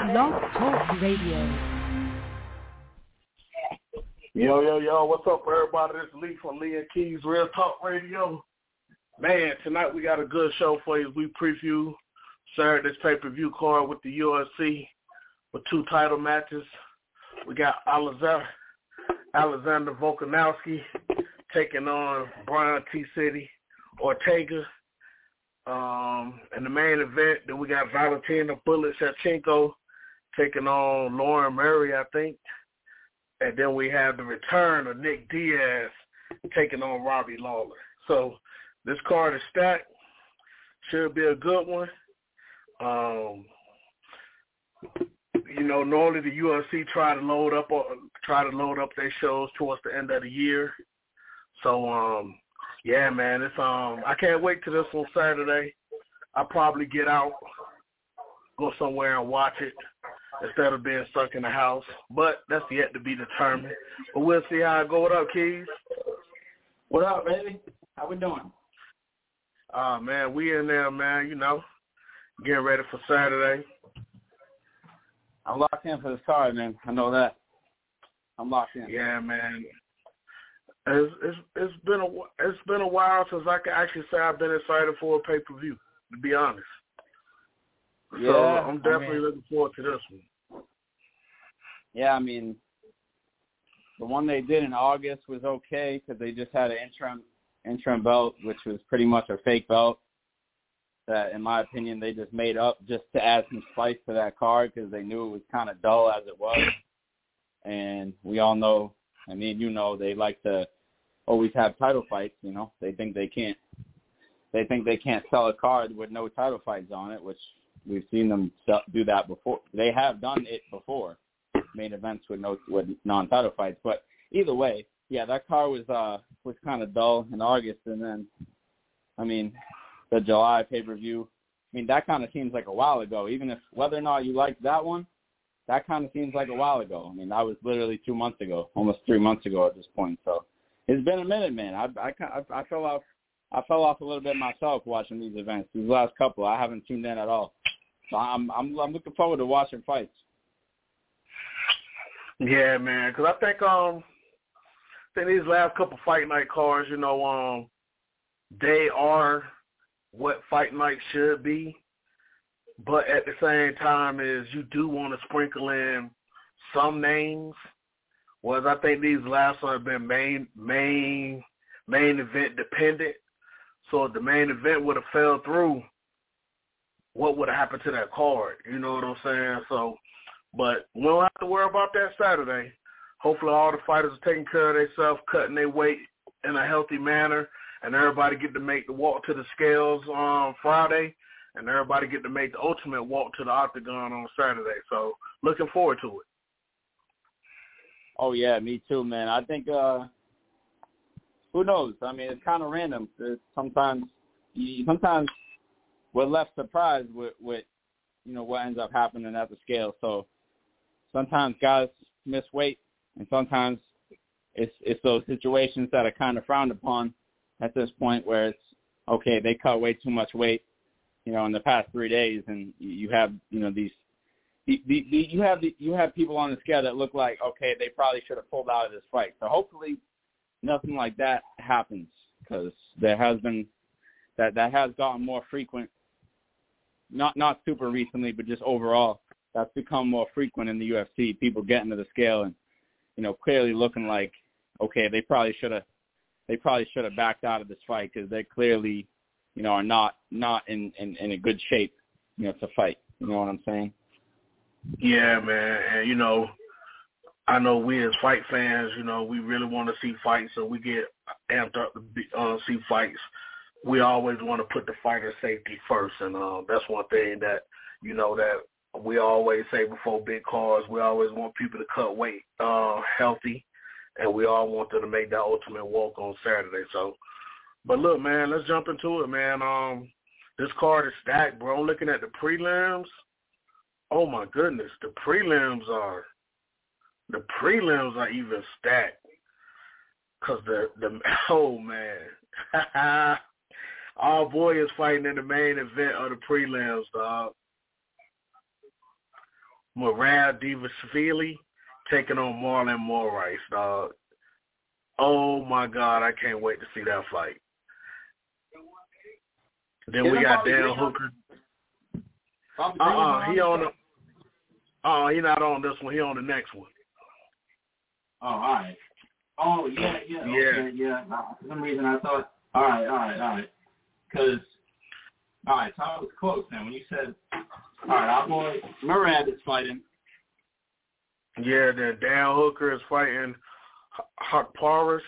Blog Talk Radio. Yo, what's up, everybody? This is Lee from Lee and Keys Real Talk Radio. Man, tonight we got a good show for you. We preview Saturday's pay-per-view card with the UFC with 2 title matches. We got Alexander Volkanovski taking on Brian T-City Ortega. In the main event, then we got Valentina Bullet Shevchenko taking on Lauren Murray, I think. And then we have the return of Nick Diaz taking on Robbie Lawler. So this card is stacked. Should be a good one. Normally the UFC try to load up their shows towards the end of the year. So yeah, man, it's I can't wait till this on Saturday. I'll probably get out, go somewhere and watch it instead of being stuck in the house. But that's yet to be determined. But we'll see how it go. What up, Keys? What up, baby? How we doing? Man, we in there, man, getting ready for Saturday. I'm locked in for this card, man. I know that. I'm locked in. Yeah, man. It's been a while since I can actually say I've been excited for a pay-per-view, to be honest. Yeah, so I'm definitely looking forward to this one. Yeah, I mean, the one they did in August was okay because they just had an interim belt, which was pretty much a fake belt that, in my opinion, they just made up just to add some spice to that card because they knew it was kind of dull as it was. And we all know, they like to always have title fights, They think they can't sell a card with no title fights on it, which we've seen them do that before. They have done it before, main events with non-title fights. But either way, yeah, that card was kind of dull in August, and then, the July pay-per-view, that kind of seems like a while ago. Even if whether or not you liked that one, that kind of seems like a while ago. That was literally 2 months ago, almost 3 months ago at this point. So it's been a minute, man. I fell off a little bit myself watching these events. These last couple, I haven't tuned in at all. So I'm looking forward to watching fights. Yeah, man, because I think these last couple fight night cards, they are what fight night should be, but at the same time is you do want to sprinkle in some names. Whereas I think these last ones have been main event dependent. So if the main event would have fell through, what would have happened to that card? You know what I'm saying? So, but we don't have to worry about that Saturday. Hopefully all the fighters are taking care of themselves, cutting their weight in a healthy manner, and everybody get to make the walk to the scales on Friday, and everybody get to make the ultimate walk to the octagon on Saturday. So looking forward to it. Oh, yeah, me too, man. I think, who knows? It's kind of random. Sometimes we're left surprised with what ends up happening at the scale. So sometimes guys miss weight, and sometimes it's those situations that are kind of frowned upon at this point where it's, okay, they cut way too much weight, in the past 3 days, and you have, you have people on the scale that look like, okay, they probably should have pulled out of this fight. So hopefully nothing like that happens, because there has been that has gotten more frequent, not super recently, but just overall, that's become more frequent in the UFC. People getting to the scale and, clearly looking like, okay, they probably should have backed out of this fight because they clearly, are not in a good shape, to fight. You know what I'm saying? Yeah, man. And, I know we as fight fans, we really want to see fights, so we get amped up to see fights. We always want to put the fighter's safety first, and that's one thing that, that we always say before big cards. We always want people to cut weight healthy, and we all want them to make that ultimate walk on Saturday. So, but look, man, let's jump into it, man. This card is stacked, bro. I'm looking at the prelims. Oh, my goodness. The prelims are even stacked. Because oh, man. Our boy is fighting in the main event of the prelims, dog. Merab Dvalishvili taking on Marlon Moraes, dog. Oh my God, I can't wait to see that fight. Then we got Dan Hooker. He not on this one. He on the next one. Oh, all right. Oh, yeah. Okay, yeah. For some reason I thought, all right. Because, all right, so I was close then. When you said, all right, our boy Merab is fighting. Yeah, then Dan Hooker is fighting Haqparast.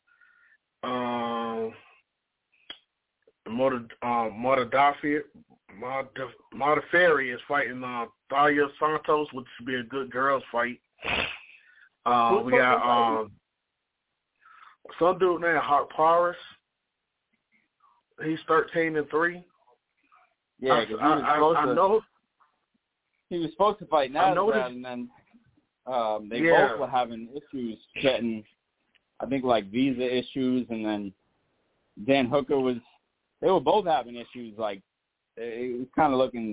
Modafferi is fighting Thalia Santos, which should be a good girls fight. We got some dude named Haqparast. He's 13-3. Yeah, I know. He was supposed to fight Nasrat, and then they both were having issues getting, I think, like visa issues, and then Dan Hooker they were both having issues. Like, it was kind of looking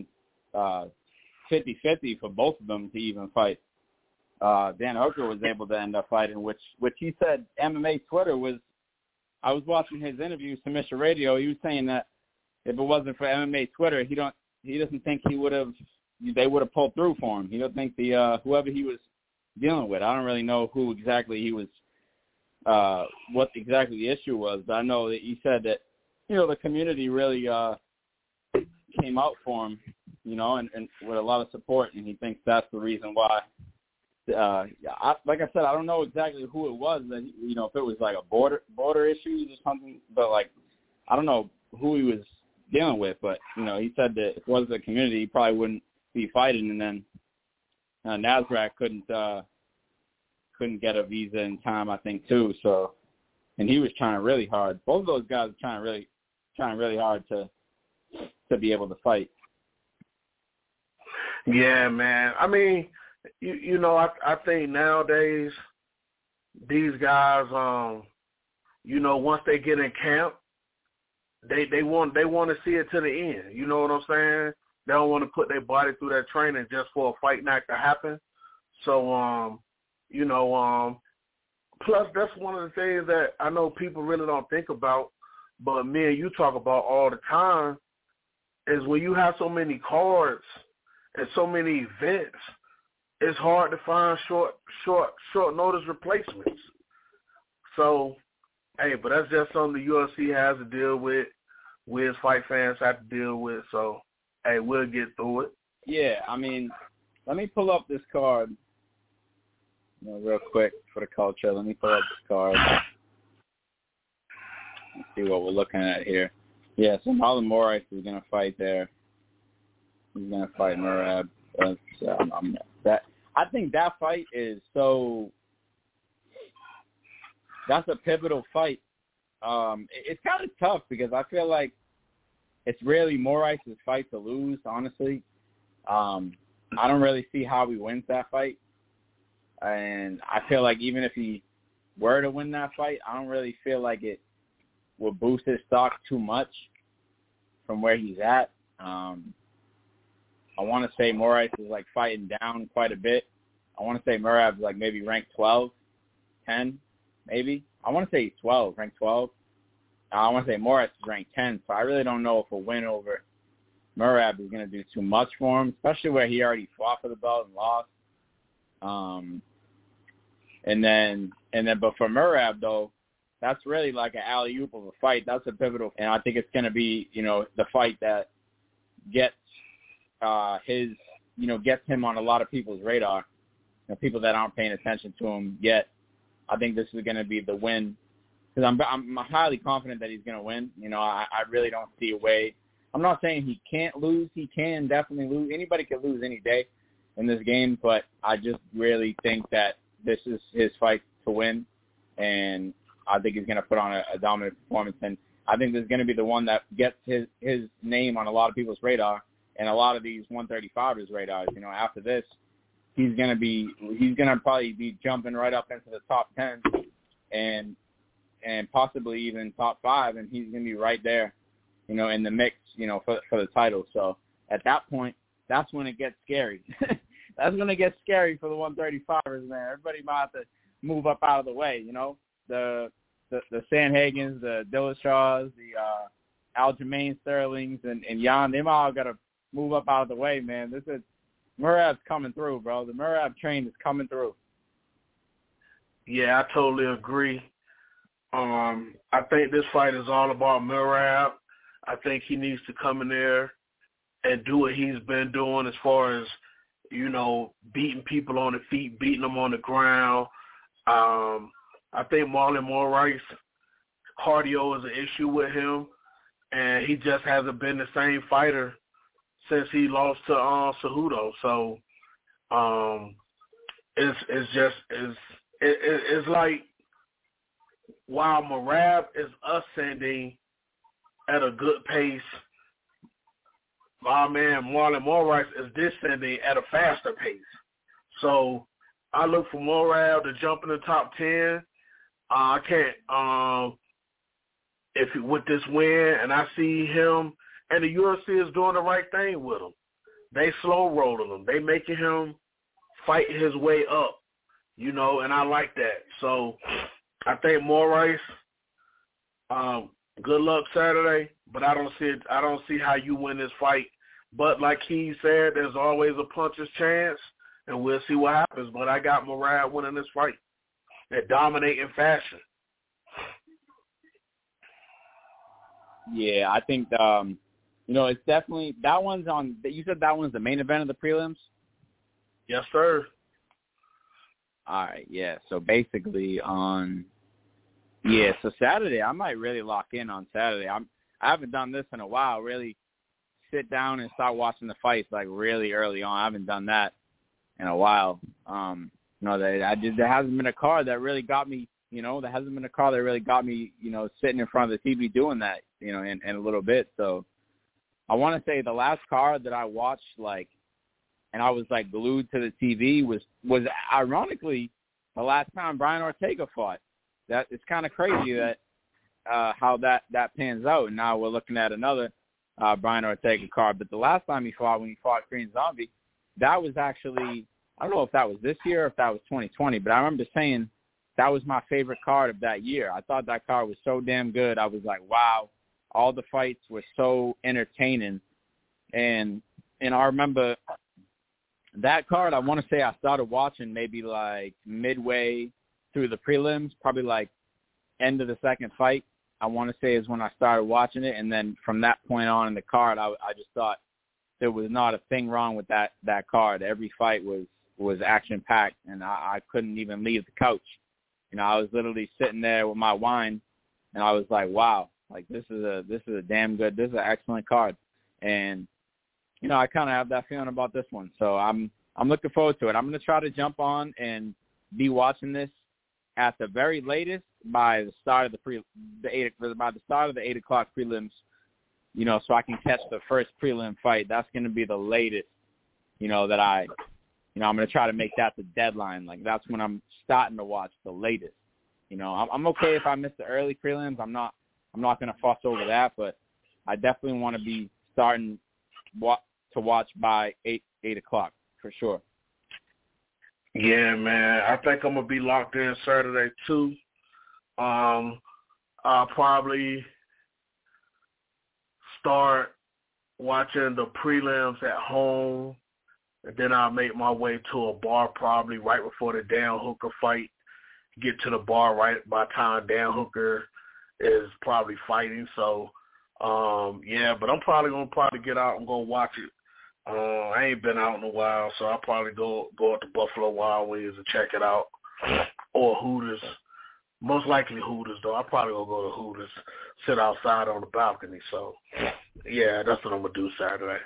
50-50 for both of them to even fight. Dan Hooker was able to end up fighting, which he said MMA Twitter was. I was watching his interview, Submission Radio. He was saying that if it wasn't for MMA Twitter, he doesn't think they would have pulled through for him. He don't think whoever he was dealing with. I don't really know who exactly he was, what exactly the issue was, but I know that he said that, the community really came out for him, and with a lot of support, and he thinks that's the reason why. Like I said, I don't know exactly who it was. That if it was like a border issues or something, but like I don't know who he was dealing with. But he said that if it was the community, he probably wouldn't be fighting. And then Nasrat couldn't get a visa in time, I think, too. So, and he was trying really hard. Both of those guys were trying really hard to be able to fight. Yeah, man. I mean, I think nowadays these guys, once they get in camp, they want to see it to the end. You know what I'm saying? They don't want to put their body through that training just for a fight not to happen. So, plus that's one of the things that I know people really don't think about, but me and you talk about all the time, is when you have so many cards and so many events, it's hard to find short notice replacements. So, hey, but that's just something the UFC has to deal with. We as fight fans have to deal with. So, hey, we'll get through it. Yeah, I mean, let me pull up this card real quick for the culture. Let me pull up this card. Let's see what we're looking at here. Yeah, so Marlon Moraes is going to fight there. He's going to fight Merab. I think that fight is that's a pivotal fight. It's kind of tough because I feel like it's really Moraes' fight to lose, honestly. I don't really see how he wins that fight. And I feel like even if he were to win that fight, I don't really feel like it would boost his stock too much from where he's at. I want to say Moraes is like fighting down quite a bit. I want to say Merab is like maybe ranked 12, 10, maybe. I want to say he's 12, ranked 12. I want to say Moraes is ranked 10, so I really don't know if a win over Merab is going to do too much for him, especially where he already fought for the belt and lost. But for Merab, though, that's really like an alley-oop of a fight. That's a pivotal, and I think it's going to be, the fight that gets gets him on a lot of people's radar. People that aren't paying attention to him yet. I think this is going to be the win because I'm highly confident that he's going to win. I really don't see a way. I'm not saying he can't lose. He can definitely lose. Anybody can lose any day in this game, but I just really think that this is his fight to win, and I think he's going to put on a dominant performance. And I think this is going to be the one that gets his name on a lot of people's radar and a lot of these 135ers radars. After this, he's going to probably be jumping right up into the top 10 and possibly even top 5, and he's going to be right there, in the mix, for the title. So at that point, that's when it gets scary. that's gonna get scary for the 135ers, man. Everybody might have to move up out of the way, you know. The Sanhagens, the Dillashaws, the Aljamain Sterlings, and Jan, they all got to move up out of the way, man. Murad's coming through, bro. The Murad train is coming through. Yeah, I totally agree. I think this fight is all about Murad. I think he needs to come in there and do what he's been doing as far as, you know, beating people on the feet, beating them on the ground. I think Marlon Moraes, cardio is an issue with him, and he just hasn't been the same fighter since he lost to Cejudo. So it's like while Merab is ascending at a good pace, my man Marlon Moraes is descending at a faster pace. So I look for Morab to jump in the top 10. I can't if with this win, and I see him, and the UFC is doing the right thing with him. They slow rolling him. They making him fight his way up, you know, and I like that. So I think Moraes, good luck Saturday, but I don't see how you win this fight. But like he said, there's always a puncher's chance, and we'll see what happens. But I got Murad winning this fight in dominating fashion. Yeah, I think, you know, it's definitely – that one's on – you said that one's the main event of the prelims? Yes, sir. All right, yeah. So basically on – yeah, so Saturday, I might really lock in on Saturday. I haven't done this in a while, really sit down and start watching the fights like really early on. I haven't done that in a while. You know, there hasn't been a card that really got me, you know, you know, sitting in front of the TV doing that, you know, in a little bit. So I want to say the last card that I watched, like, and I was like glued to the TV was ironically the last time Brian Ortega fought. That it's kind of crazy that how that pans out. And now we're looking at another Brian Ortega card. But the last time he fought, when he fought Korean Zombie, that was actually, I don't know if that was this year or if that was 2020, but I remember saying that was my favorite card of that year. I thought that card was so damn good. I was like, wow, all the fights were so entertaining. And I remember that card, I want to say I started watching maybe like midway through the prelims, probably like end of the second fight, I want to say is when I started watching it. And then from that point on in the card, I just thought there was not a thing wrong with that card. Every fight was action-packed, and I couldn't even leave the couch. You know, I was literally sitting there with my wine, and I was like, wow, like this is a damn good, this is an excellent card. And, you know, I kind of have that feeling about this one. So I'm looking forward to it. I'm going to try to jump on and be watching this at the very latest by the start of the 8 o'clock prelims, you know, so I can catch the first prelim fight. That's going to be the latest, you know, that I'm going to try to make that the deadline. Like, that's when I'm starting to watch the latest. You know, I'm okay if I miss the early prelims. I'm not going to fuss over that, but I definitely want to be starting to watch by 8 o'clock for sure. Yeah, man. I think I'm going to be locked in Saturday, too. I'll probably start watching the prelims at home, and then I'll make my way to a bar probably right before the Dan Hooker fight. Get to the bar right by the time Dan Hooker is probably fighting. So, yeah, but I'm probably going to get out and go watch it. I ain't been out in a while, so I'll probably go up to Buffalo Wild Wings and check it out, or Hooters. Most likely Hooters, though. I'll probably go to Hooters, sit outside on the balcony. So, yeah, that's what I'm going to do Saturday.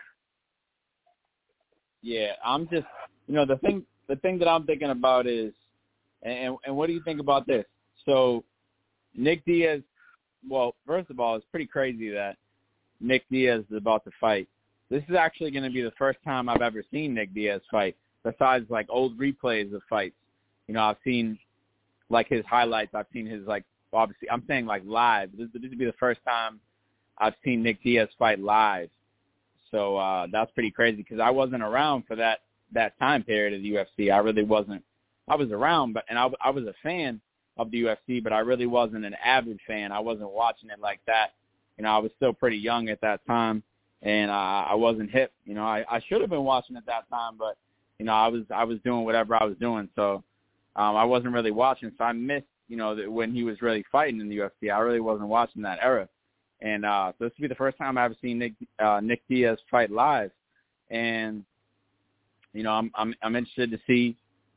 Yeah, I'm just, you know, the thing that I'm thinking about is, and what do you think about this? So, Nick Diaz, well, first of all, it's pretty crazy that Nick Diaz is about to fight. This is actually going to be the first time I've ever seen Nick Diaz fight, besides, like, old replays of fights. You know, I've seen, like, his highlights. I've seen his, like, obviously, I'm saying, like, live. This would be the first time I've seen Nick Diaz fight live. So that's pretty crazy because I wasn't around for that that time period of the UFC. I really wasn't. I was around, but I was a fan of the UFC, but I really wasn't an avid fan. I wasn't watching it like that. You know, I was still pretty young at that time, and I wasn't hip. You know, I should have been watching at that time, but you know, I was doing whatever I was doing, so I wasn't really watching. So I missed, you know, when he was really fighting in the UFC. I really wasn't watching that era, and so this will be the first time I've ever seen Nick Diaz fight live, and you know, I'm interested to see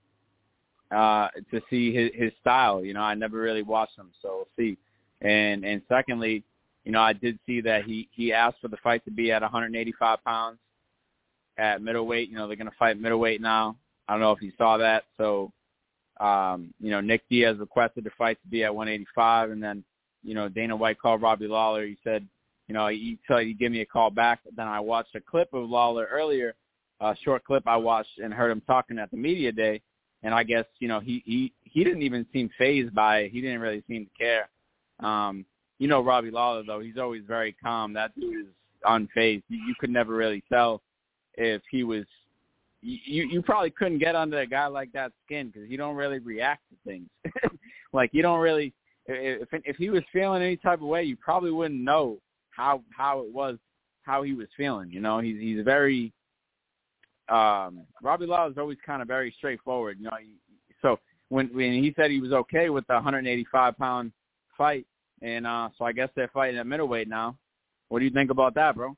his style. You know, I never really watched him, so we'll see. And secondly, you know, I did see that he asked for the fight to be at 185 pounds at middleweight. You know, they're going to fight middleweight now. I don't know if you saw that. So, you know, Nick Diaz requested the fight to be at 185, and then, you know, Dana White called Robbie Lawler. He said, you know, he give me a call back. Then I watched a clip of Lawler earlier, a short clip I watched and heard him talking at the media day. And I guess, you know, he didn't even seem fazed by it. He didn't really seem to care. You know, Robbie Lawler, though, he's always very calm. That dude is unfazed. You could never really tell if he was – you probably couldn't get under a guy like that skin because he don't really react to things. Like, you don't really – if he was feeling any type of way, you probably wouldn't know how it was, how he was feeling. You know, he's very Robbie Lawler is always kind of very straightforward, you know. So when he said he was okay with the 185-pound fight, and so I guess they're fighting at middleweight now. What do you think about that, bro?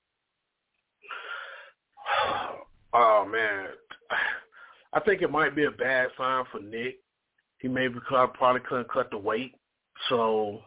Oh, man. I think it might be a bad sign for Nick. He probably couldn't cut the weight. So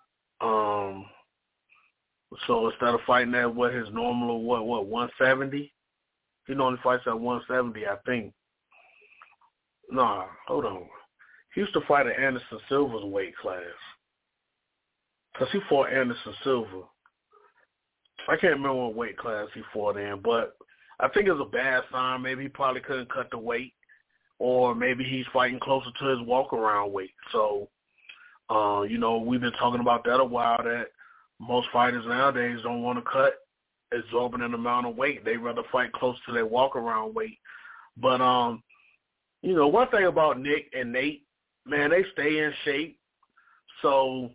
instead of fighting at what his normal, 170? He normally fights at 170, I think. Nah, hold on. He used to fight at Anderson Silva's weight class. Because he fought Anderson Silva. I can't remember what weight class he fought in, but I think it's a bad sign. Maybe he probably couldn't cut the weight, or maybe he's fighting closer to his walk-around weight. So, you know, we've been talking about that a while, that most fighters nowadays don't want to cut exorbitant amount of weight. They rather fight close to their walk-around weight. But, you know, one thing about Nick and Nate, man, they stay in shape. So,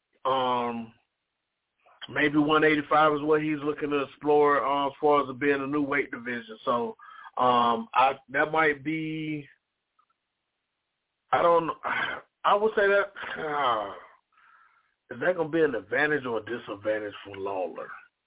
maybe 185 is what he's looking to explore as far as it being a new weight division. So, that might be, I don't know. I would say that, is that going to be an advantage or a disadvantage for Lawler?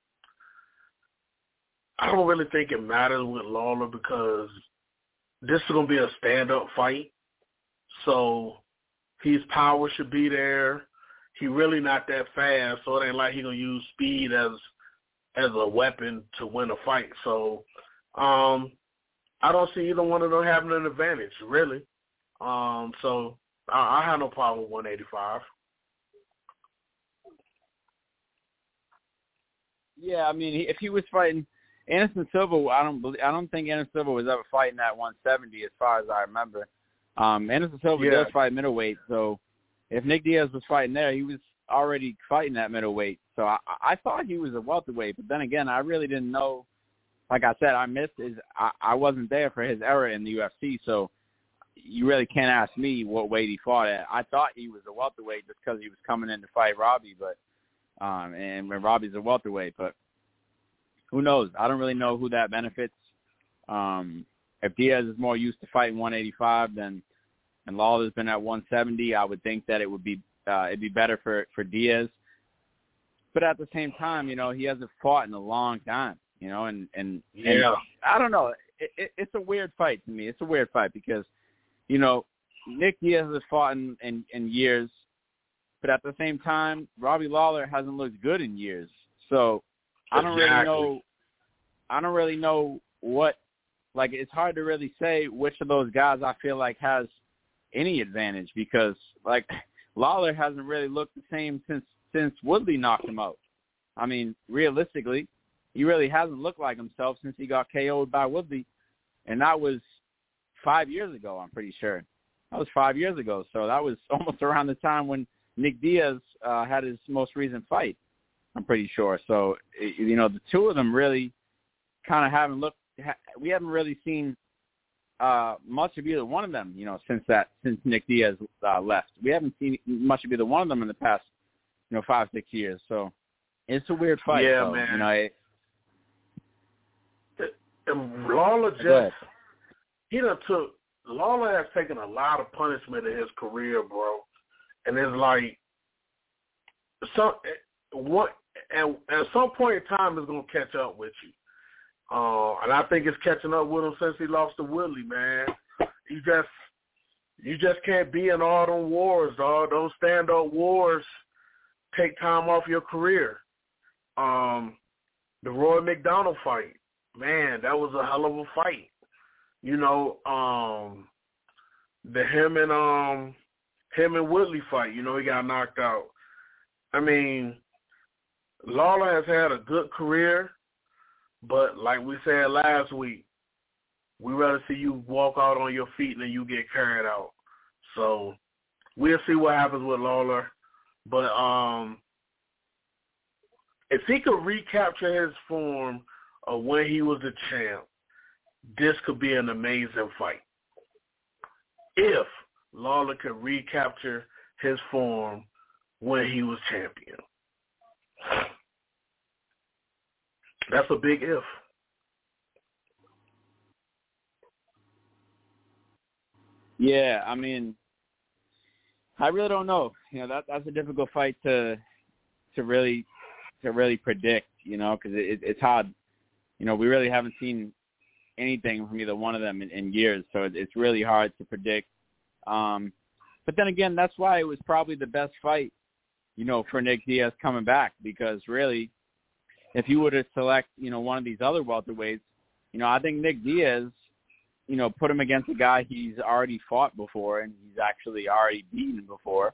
I don't really think it matters with Lawler because this is going to be a stand-up fight. So his power should be there. He really not that fast, so it ain't like he going to use speed as a weapon to win a fight. So I don't see either one of them having an advantage, really. So I have no problem with 185. Yeah, I mean, if he was fighting Anderson Silva, I don't think Anderson Silva was ever fighting at 170 as far as I remember. Anderson Silva does fight middleweight, so if Nick Diaz was fighting there, he was already fighting at middleweight. So I thought he was a welterweight, but then again, I really didn't know. Like I said, I wasn't there for his era in the UFC, so you really can't ask me what weight he fought at. I thought he was a welterweight just because he was coming in to fight Robbie, but and when Robbie's a welterweight, but who knows? I don't really know who that benefits. If Diaz is more used to fighting 185 and Lawler's been at 170, I would think that it'd be better for Diaz. But at the same time, you know, he hasn't fought in a long time, you know, and I don't know. It's a weird fight to me. It's a weird fight because, you know, Nick Diaz has fought in years, but at the same time, Robbie Lawler hasn't looked good in years. So I don't really know what, like, it's hard to really say which of those guys I feel like has any advantage because, like, Lawler hasn't really looked the same since Woodley knocked him out. I mean, realistically, he really hasn't looked like himself since he got KO'd by Woodley, and that was 5 years ago, I'm pretty sure. That was 5 years ago, so that was almost around the time when Nick Diaz had his most recent fight, I'm pretty sure. So, you know, the two of them really kind of haven't looked – we haven't really seen much of either one of them, since Nick Diaz left. We haven't seen much of either one of them in the past, 5-6 years. So it's a weird fight. Yeah, so, man. And Lawler Lawler has taken a lot of punishment in his career, bro. And it's like, at some point in time, it's going to catch up with you. And I think it's catching up with him since he lost to Woodley, man. You just can't be in all them wars, dog. Those stand-up wars take time off your career. The Roy McDonald fight, man, that was a hell of a fight. Him and Woodley fight, he got knocked out. I mean, Lawler has had a good career, but like we said last week, we'd rather see you walk out on your feet than you get carried out. So we'll see what happens with Lawler. But if he could recapture his form of when he was the champ, this could be an amazing fight. If Lawler could recapture his form when he was champion. That's a big if. Yeah, I mean, I really don't know. That's a difficult fight to really predict, because it's hard. We really haven't seen anything from either one of them in years, so it's really hard to predict. But then again, that's why it was probably the best fight, for Nick Diaz coming back, because really, if you were to select, one of these other welterweights, I think Nick Diaz, put him against a guy he's already fought before and he's actually already beaten before.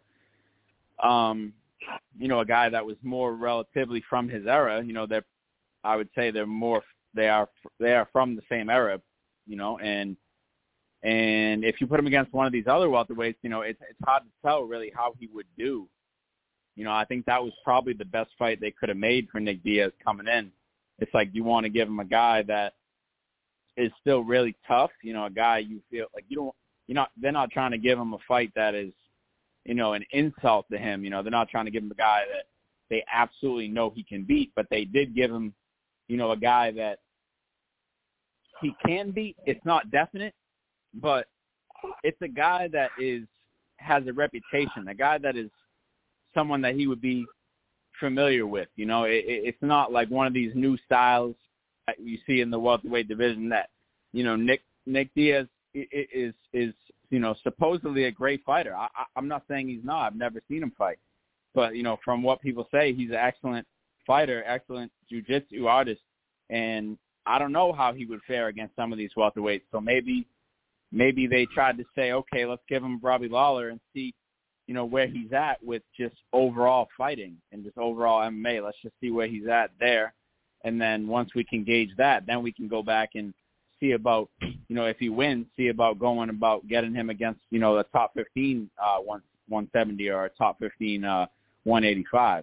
A guy that was more relatively from his era. I would say they are from the same era, and if you put him against one of these other welterweights, it's hard to tell really how he would do. I think that was probably the best fight they could have made for Nick Diaz coming in. It's like you want to give him a guy that is still really tough, a guy you feel like they're not trying to give him a fight that is, an insult to him. They're not trying to give him a guy that they absolutely know he can beat, but they did give him, a guy that he can beat. It's not definite, but it's a guy that has a reputation, a guy that is someone that he would be familiar with. It's not like one of these new styles that you see in the welterweight division that, Nick Diaz is supposedly a great fighter. I'm not saying he's not. I've never seen him fight. But, from what people say, he's an excellent fighter, excellent jiu-jitsu artist. And I don't know how he would fare against some of these welterweights. So maybe they tried to say, okay, let's give him Robbie Lawler and see, where he's at with just overall fighting and just overall MMA. Let's just see where he's at there. And then once we can gauge that, then we can go back and see about, if he wins, see about going about getting him against, the top 15 170 or a top 15 185.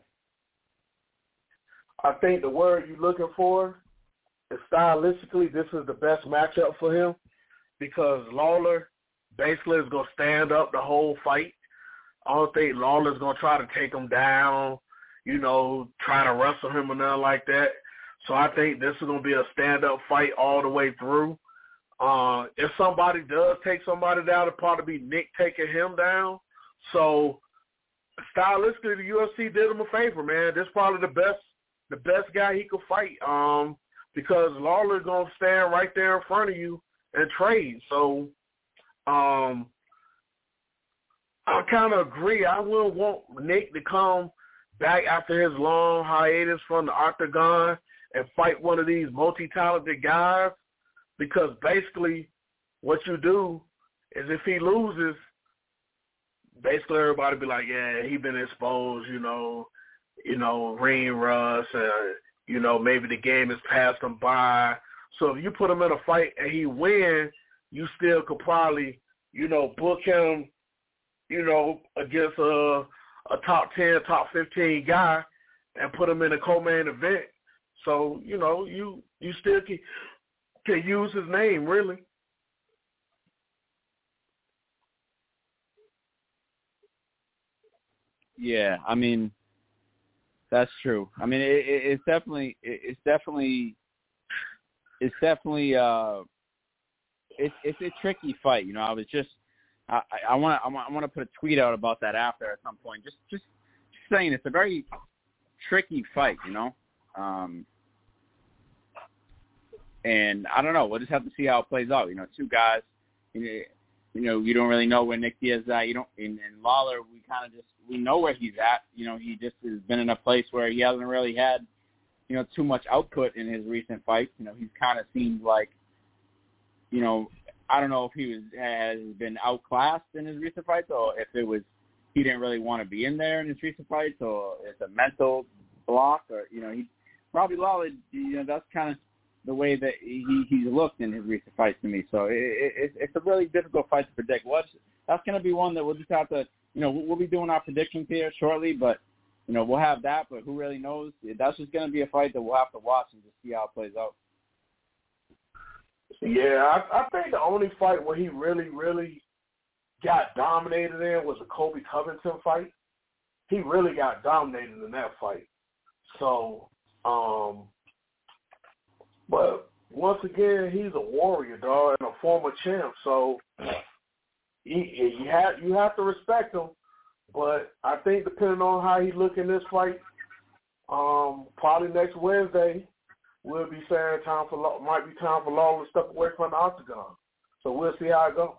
I think the word you're looking for is stylistically, this is the best matchup for him because Lawler basically is going to stand up the whole fight. I don't think Lawler's going to try to take him down, try to wrestle him or nothing like that. So I think this is going to be a stand-up fight all the way through. If somebody does take somebody down, it'll probably be Nick taking him down. So stylistically, the UFC did him a favor, man. This is probably the best guy he could fight because Lawler's going to stand right there in front of you and trade. So I kind of agree. I wouldn't want Nick to come back after his long hiatus from the octagon and fight one of these multi-talented guys because basically what you do is if he loses, basically everybody be like, yeah, he been exposed, ring rust, maybe the game has passed him by. So if you put him in a fight and he wins, you still could probably, book him, against a top 10, top 15 guy and put him in a co-main event. So, you still can use his name, really. Yeah, I mean, that's true. I mean, it's definitely it's a tricky fight. You know, I was just I want to put a tweet out about that after at some point. Just saying it's a very tricky fight. You know, and I don't know. We'll just have to see how it plays out. You know, two guys. You know, you don't really know where Nick Diaz is at. You don't. And Lawler, we know where he's at. You know, he just has been in a place where he hasn't really had, you know, too much output in his recent fights. You know, he's kind of seemed like, you know, I don't know if he has been outclassed in his recent fights, or if it was he didn't really want to be in there in his recent fights, or it's a mental block, or you know, Robbie Lawler. You know, that's kind of the way that he's looked in his recent fights to me. So it's a really difficult fight to predict. That's going to be one that we'll just have to, you know, we'll be doing our predictions here shortly, but, you know, we'll have that, but who really knows? That's just going to be a fight that we'll have to watch and just see how it plays out. Yeah, I think the only fight where he really, really got dominated in was the Colby Covington fight. He really got dominated in that fight. So, but once again, he's a warrior, dog, and a former champ. So you have to respect him. But I think depending on how he look in this fight, probably next Wednesday we'll be saying might be time for Lawler to step away from the octagon. So we'll see how it goes.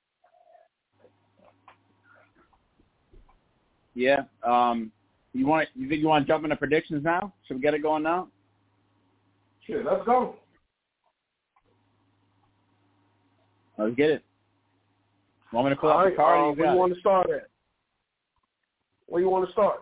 Yeah. You think you want to jump into predictions now? Should we get it going now? Sure, let's go. Let's get it. Want me to pull up the card? Where you want to start at? Where you want to start?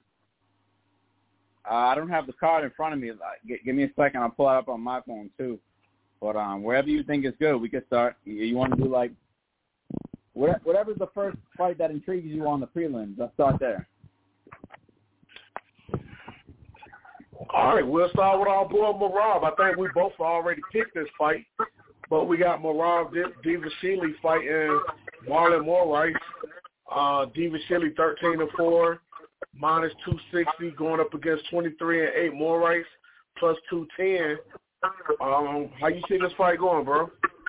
I don't have the card in front of me. Give me a second. I'll pull it up on my phone too. But wherever you think is good, we can start. You want to do like whatever's the first fight that intrigues you on the prelims. Let's start there. All right, we'll start with our boy Merab. I think we both already picked this fight, but we got Merab Dvalishvili fighting Marlon Moraes. Dvalishvili 13-4, minus 260, going up against 23-8 Moraes, plus 210. How you see this fight going, bro?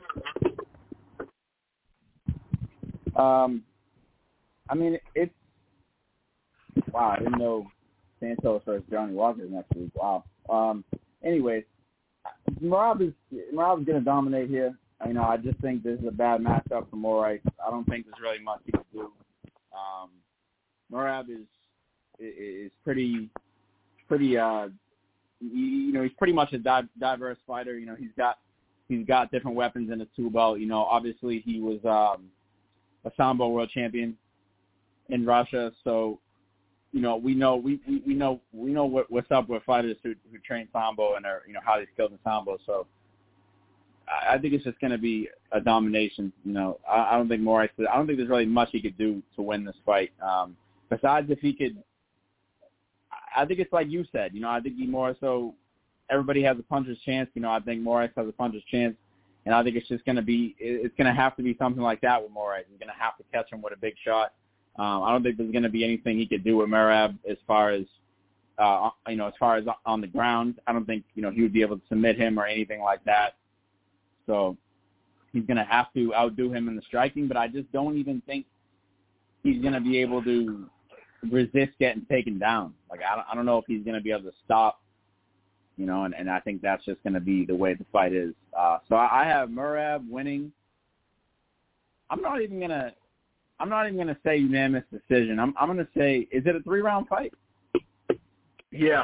I mean, it's wow. I didn't know Santos versus Johnny Walker next week. Wow. Anyways, Merab is going to dominate here. You know, I just think this is a bad matchup for Moraes. I don't think there's really much he can do. Merab is pretty. You know, he's pretty much a diverse fighter. You know, he's got different weapons in his tool belt. You know, obviously he was a Sambo world champion in Russia, so you know we know what's up with fighters who train Sambo and are, you know, how they skilled in Sambo. So I think it's just going to be a domination. You know, I don't think Moraes. I don't think there's really much he could do to win this fight. Besides, if he could, I think it's like you said. You know, I think he more so. Everybody has a puncher's chance. You know, I think Moraes has a puncher's chance, and I think it's just going to be. It's going to have to be something like that with Moraes. He's going to have to catch him with a big shot. I don't think there's going to be anything he could do with Merab as far as, you know, as far as on the ground. I don't think, you know, he would be able to submit him or anything like that. So he's going to have to outdo him in the striking, but I just don't even think he's going to be able to resist getting taken down. Like, I don't know if he's going to be able to stop, you know, and I think that's just going to be the way the fight is. So I have Merab winning. I'm not even going to say unanimous decision. I'm going to say, is it a 3-round fight? Yeah.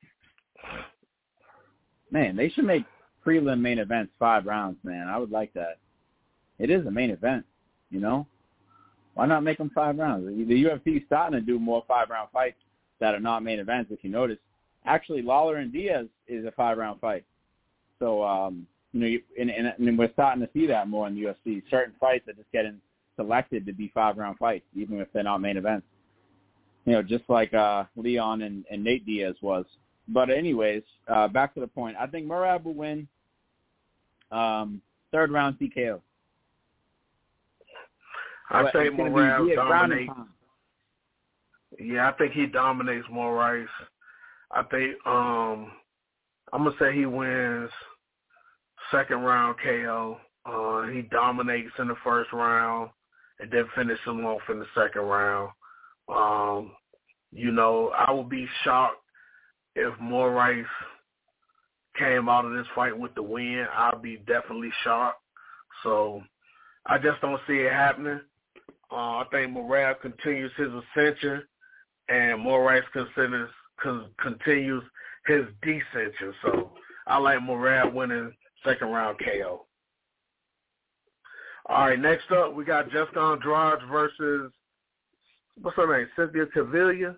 Man, they should make prelim main events 5 rounds, man. I would like that. It is a main event, you know? Why not make them 5 rounds? The UFC is starting to do more 5-round fights that are not main events, if you notice. Actually, Lawler and Diaz is a 5-round fight. So, you know, and we're starting to see that more in the UFC. Certain fights are just getting selected to be 5-round fights, even if they're not main events. You know, just like Leon and Nate Diaz was. But anyways, back to the point. I think Merab will win 3rd round TKO. I say Merab dominates. Yeah, I think he dominates Moraes. I think I'm gonna say he wins second round KO. He dominates in the first round and then finishes him off in the second round. I would be shocked if Moraes came out of this fight with the win. I'd be definitely shocked. So I just don't see it happening. I think Moraes continues his ascension, and Moraes continues his descension. So I like Moraes winning second round KO. All right, next up we got Jessica Andrade versus, what's her name, Cynthia Calvillo?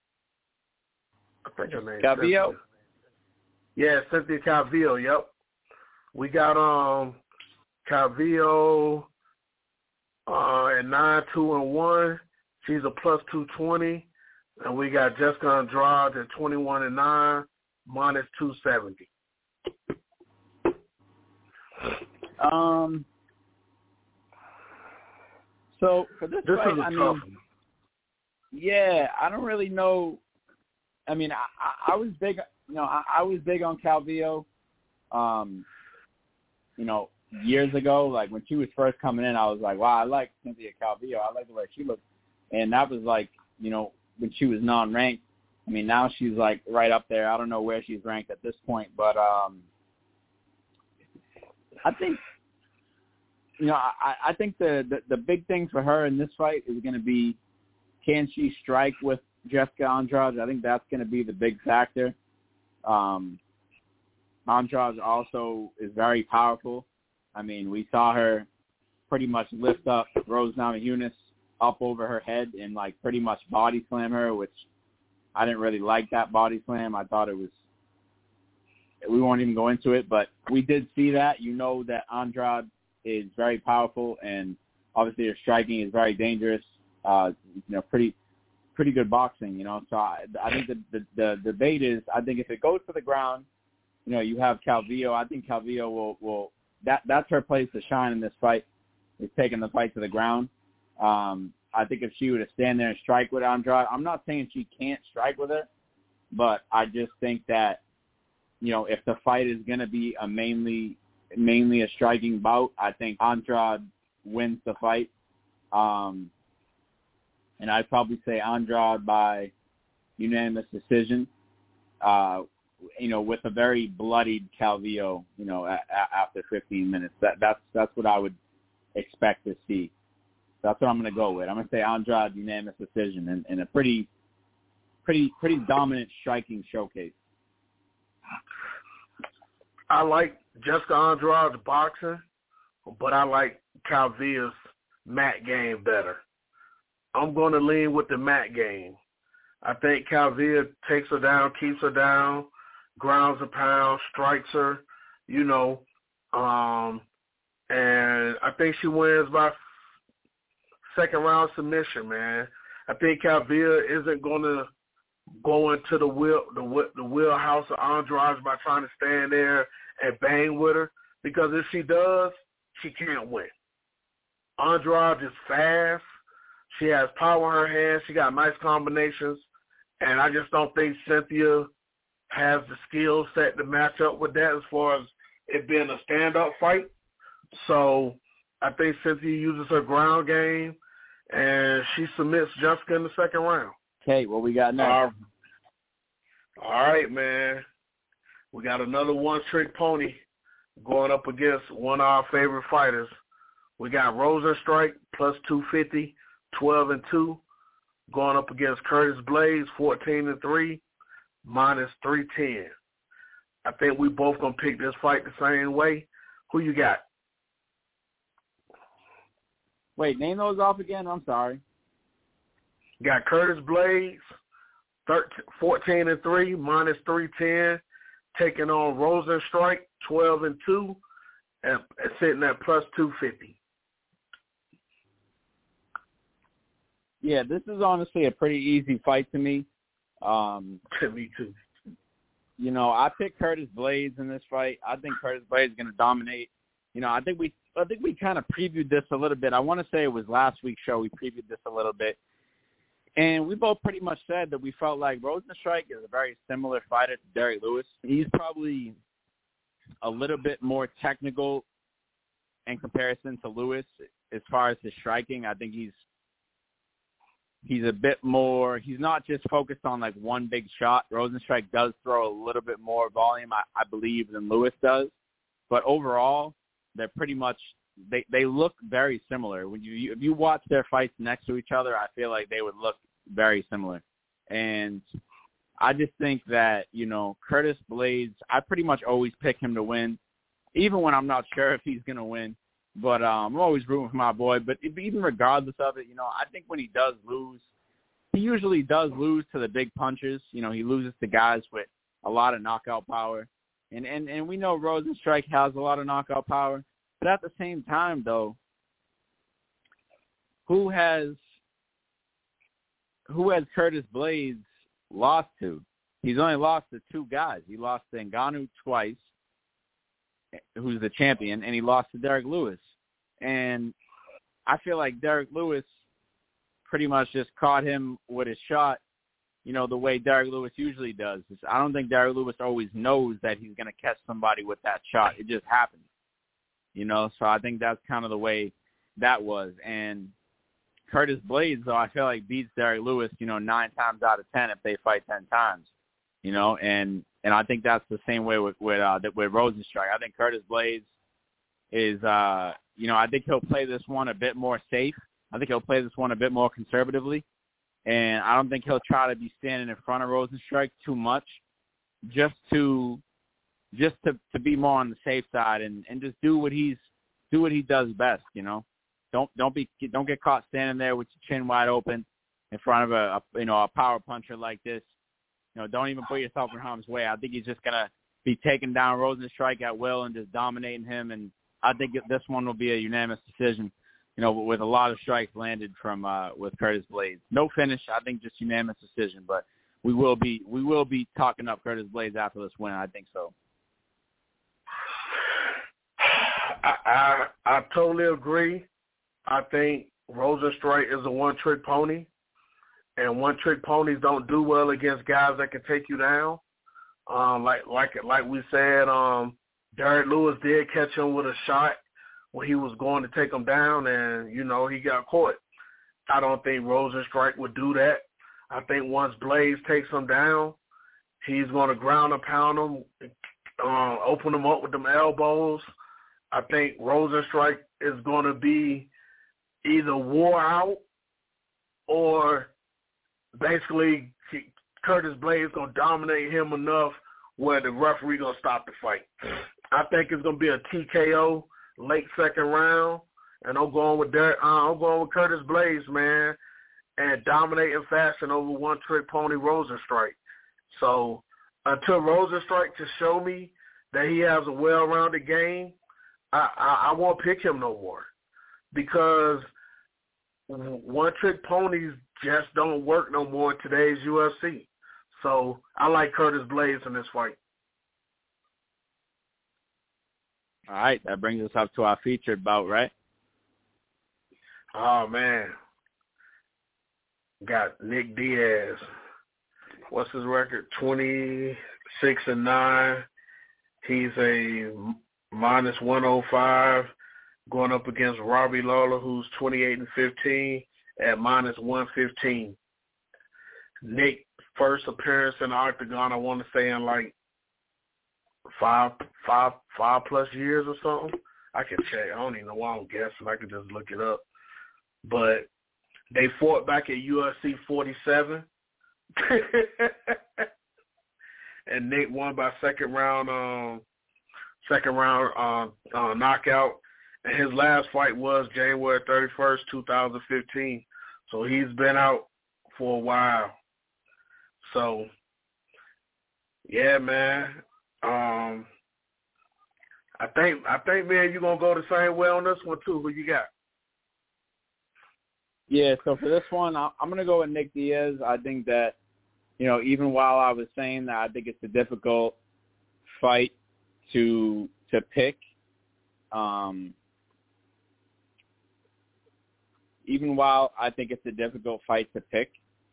I think her name is Calvillo? Yeah, Cynthia Calvillo, yep. We got Calvillo at 9-2-1. She's a plus 220. And we got Jessica Andrade at 21-9, minus 270. So for this fight, is a tough one. Yeah, I don't really know. I mean, I was big, I was big on Calvillo, years ago. Like when she was first coming in, I was like, wow, I like Cynthia Calvillo. I like the way she looked. And that was like, when she was non-ranked. I mean, now she's like right up there. I don't know where she's ranked at this point, but I think, I think the big thing for her in this fight is going to be, can she strike with Jessica Andrade? I think that's going to be the big factor. Andrade also is very powerful. I mean, we saw her pretty much lift up Rose Namajunas up over her head and like pretty much body slam her, which I didn't really like that body slam. I thought it was, we won't even go into it, but we did see that. That Andrade is very powerful, and obviously her striking is very dangerous. Pretty good boxing, So I think the debate is, I think if it goes to the ground, you have Calvillo. I think Calvillo will that's her place to shine in this fight, is taking the fight to the ground. I think if she were to stand there and strike with Andrade, I'm not saying she can't strike with her, but I just think that, if the fight is going to be a mainly a striking bout, I think Andrade wins the fight. And I'd probably say Andrade by unanimous decision, with a very bloodied Calvillo, after 15 minutes. That's what I would expect to see. That's what I'm going to go with. I'm going to say Andrade unanimous decision and a pretty dominant striking showcase. I like Jessica Andrade's boxing, but I like Calvillo's mat game better. I'm going to lean with the mat game. I think Calvillo takes her down, keeps her down, grounds a pound, strikes her, and I think she wins by second round submission, man. I think Calvillo isn't going to go into the wheelhouse of Andrade by trying to stand there and bang with her, because if she does, she can't win. Andrade is fast. She has power in her hands. She got nice combinations, and I just don't think Cynthia has the skill set to match up with that as far as it being a stand-up fight. So I think Cynthia uses her ground game, and she submits Jessica in the second round. Okay, what we got next? All right, man. We got another one-trick pony going up against one of our favorite fighters. We got Rosenstrike, plus 250, 12-2, going up against Curtis Blaydes, 14-3, minus 310. I think we both going to pick this fight the same way. Who you got? Wait, name those off again. I'm sorry. Got Curtis Blaydes, 14-3, minus 310, taking on Rosenstrike, 12-2, and sitting at plus 250. Yeah, this is honestly a pretty easy fight to me. Me too. I picked Curtis Blaydes in this fight. I think Curtis Blaydes is going to dominate. I think we kind of previewed this a little bit. I want to say it was last week's show. We previewed this a little bit. And we both pretty much said that we felt like Rozenstruik is a very similar fighter to Derek Lewis. He's probably a little bit more technical in comparison to Lewis as far as his striking. I think he's a bit more – he's not just focused on, like, one big shot. Rozenstruik does throw a little bit more volume, I believe, than Lewis does. But overall, they're pretty much – they look very similar. When if you watch their fights next to each other, I feel like they would look very similar. And I just think that, you know, Curtis Blaydes, I pretty much always pick him to win, even when I'm not sure if he's going to win. But I'm always rooting for my boy. But even regardless of it, you know, I think when he does lose, he usually does lose to the big punchers. You know, he loses to guys with a lot of knockout power. And we know Rozenstruik has a lot of knockout power. But at the same time, though, who has Curtis Blaydes lost to? He's only lost to two guys. He lost to Ngannou twice, who's the champion, and he lost to Derek Lewis. And I feel like Derek Lewis pretty much just caught him with his shot, you know, the way Derek Lewis usually does. I don't think Derek Lewis always knows that he's going to catch somebody with that shot. It just happens, you know. So I think that's kind of the way that was. And Curtis Blaydes, though, I feel like beats Derek Lewis, you know, 9 times out of 10 if they fight 10 times, you know. And I think that's the same way with Rozenstruik. I think Curtis Blaydes is, you know, I think he'll play this one a bit more safe. I think he'll play this one a bit more conservatively. And I don't think he'll try to be standing in front of Rozenstruik too much just to be more on the safe side and just do what he does best, you know. Don't get caught standing there with your chin wide open in front of a power puncher like this. You know, don't even put yourself in harm's way. I think he's just gonna be taking down Rozenstruik at will and just dominating him. And I think this one will be a unanimous decision. You know, with a lot of strikes landed from with Curtis Blaydes. No finish. I think just unanimous decision. But we will be talking up Curtis Blaydes after this win. I think so. I totally agree. I think Rozenstruik is a one-trick pony, and one-trick ponies don't do well against guys that can take you down. Like we said, Derek Lewis did catch him with a shot when he was going to take him down, and, you know, he got caught. I don't think Rozenstruik would do that. I think once Blaydes takes him down, he's going to ground and pound him, open him up with them elbows. I think Rozenstruik is going to be either wore out or basically Curtis Blaydes going to dominate him enough where the referee going to stop the fight. I think it's going to be a TKO late second round, and I'm going with Curtis Blaydes, man, and dominating fashion over one-trick pony Rozenstruik. So until Rozenstruik to show me that he has a well-rounded game, I won't pick him no more, because one-trick ponies just don't work no more in today's UFC. So I like Curtis Blaydes in this fight. All right, that brings us up to our featured bout, right? Oh, man. Got Nick Diaz. What's his record? 26-9. He's a minus 105 going up against Robbie Lawler, who's 28-15 at minus 115. Nick, first appearance in the octagon, I want to say in like five plus years or something. I can check. I don't even know why I'm guessing. I could just look it up. But they fought back at UFC 47. And Nick won by second round knockout. And his last fight was January 31st, 2015. So he's been out for a while. So, yeah, man. I think man, you're gonna go the same way on this one too. Who you got? Yeah, so for this one, I'm gonna go with Nick Diaz. I think that, you know, even while I was saying that I think it's a difficult fight to pick, even while I think it's a difficult fight to pick,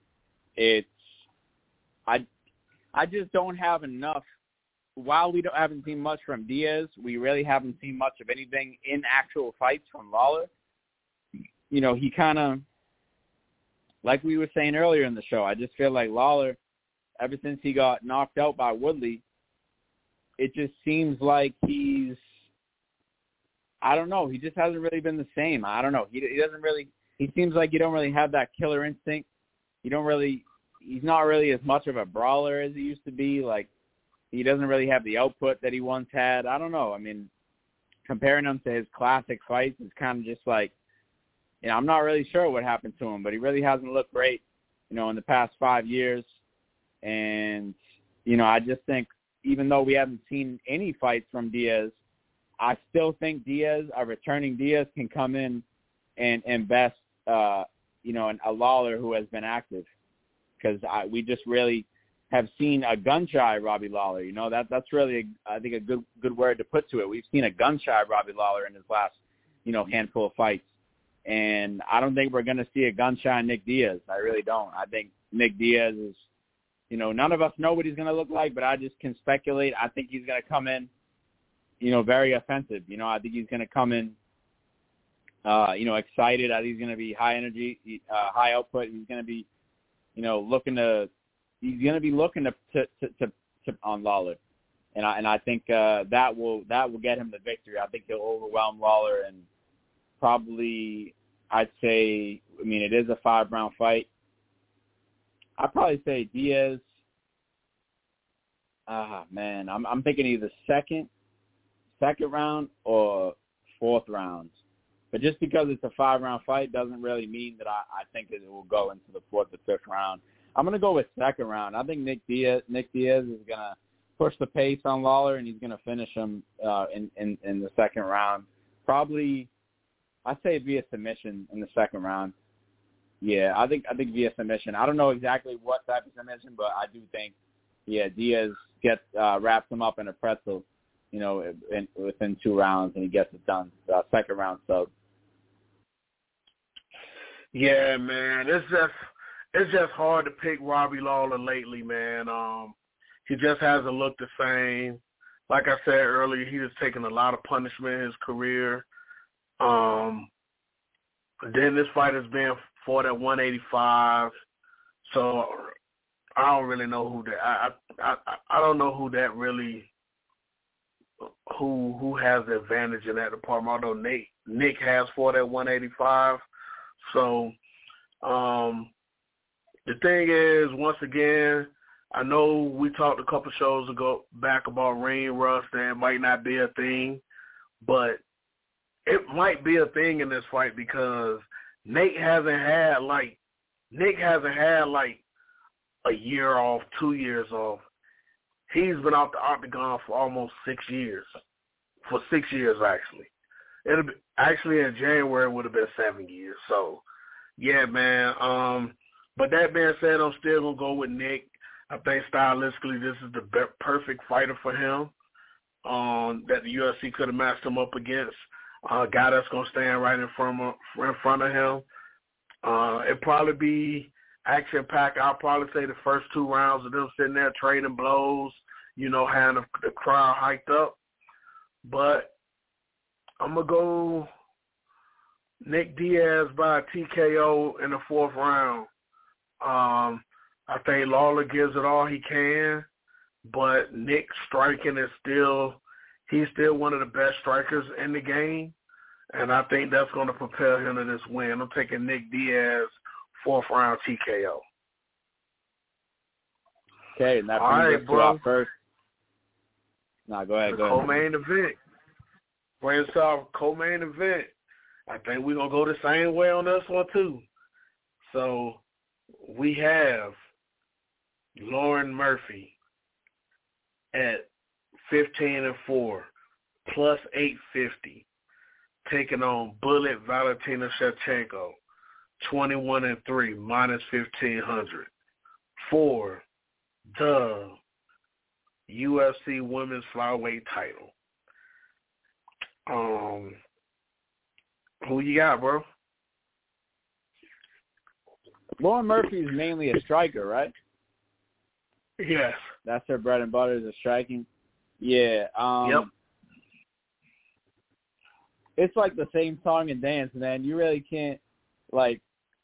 I just don't have enough. While we haven't seen much from Diaz, we really haven't seen much of anything in actual fights from Lawler. You know, he kind of, like we were saying earlier in the show, I just feel like Lawler, ever since he got knocked out by Woodley, it just seems like he's, I don't know, he just hasn't really been the same. I don't know. He doesn't really, he seems like you don't really have that killer instinct. He's not really as much of a brawler as he used to be. Like, he doesn't really have the output that he once had. I don't know. I mean, comparing him to his classic fights is kind of just like, you know, I'm not really sure what happened to him, but he really hasn't looked great, you know, in the past 5 years. And, you know, I just think even though we haven't seen any fights from Diaz, I still think a returning Diaz can come in and best, you know, a Lawler who has been active. Because we just really have seen a gun-shy Robbie Lawler. You know, that's really, I think, a good word to put to it. We've seen a gun-shy Robbie Lawler in his last, you know, handful of fights. And I don't think we're going to see a gun-shy Nick Diaz. I really don't. I think Nick Diaz is, you know, none of us know what he's going to look like, but I just can speculate. I think he's going to come in, you know, very offensive. You know, I think he's going to come in, you know, excited. I think he's going to be high energy, high output. He's going to be, you know, looking to on Lawler, and I think that will get him the victory. I think he'll overwhelm Lawler, and probably I'd say, I mean, it is a 5-round fight. I'd probably say Diaz. Man, I'm thinking either second round or 4th round. But just because it's a 5-round fight doesn't really mean that I think it will go into the 4th or 5th round. I'm going to go with 2nd round. I think Nick Diaz is going to push the pace on Lawler, and he's going to finish him in the 2nd round. Probably, I'd say it'd be a submission in the 2nd round. Yeah, I think via submission. I don't know exactly what type of submission, but I do think, yeah, Diaz wraps him up in a pretzel, you know, within 2 rounds, and he gets it done. 2nd round sub. Yeah, man, it's just hard to pick Robbie Lawler lately, man. He just hasn't looked the same. Like I said earlier, he has taken a lot of punishment in his career. Then this fight has been fought at 185, so I don't really know who that. I don't know who that really. Who has the advantage in that department? Although Nick has fought at 185. So the thing is, once again, I know we talked a couple shows back about ring rust, and it might not be a thing, but it might be a thing in this fight because Nick hasn't had like a year off, 2 years off. He's been off the octagon for almost 6 years. For 6 years, actually. Actually, in January, it would have been 7 years. So, yeah, man. But that being said, I'm still going to go with Nick. I think stylistically this is the perfect fighter for him that the UFC could have matched him up against. A guy that's going to stand right in front of him. It'd probably be action-packed. I'll probably say the first 2 rounds of them sitting there trading blows, you know, having the crowd hyped up. But I'm going to go Nick Diaz by TKO in the 4th round. I think Lawler gives it all he can, but Nick's striking is he's still one of the best strikers in the game, and I think that's going to propel him to this win. I'm taking Nick Diaz 4th round TKO. Okay, and that brings us to our first. No, go ahead. Co-main event. Brings our co-main event. I think we're going to go the same way on this one, too. So we have Lauren Murphy at 15-4, plus 850, taking on Bullet Valentina Shevchenko, 21-3, minus 1,500, for the UFC Women's Flyweight title. Who you got, bro? Lauren Murphy is mainly a striker, right? Yes. That's her bread and butter is a striking. Yeah. Yep. It's like the same song and dance, man. You really can't, like,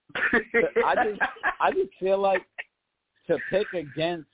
I just feel like to pick against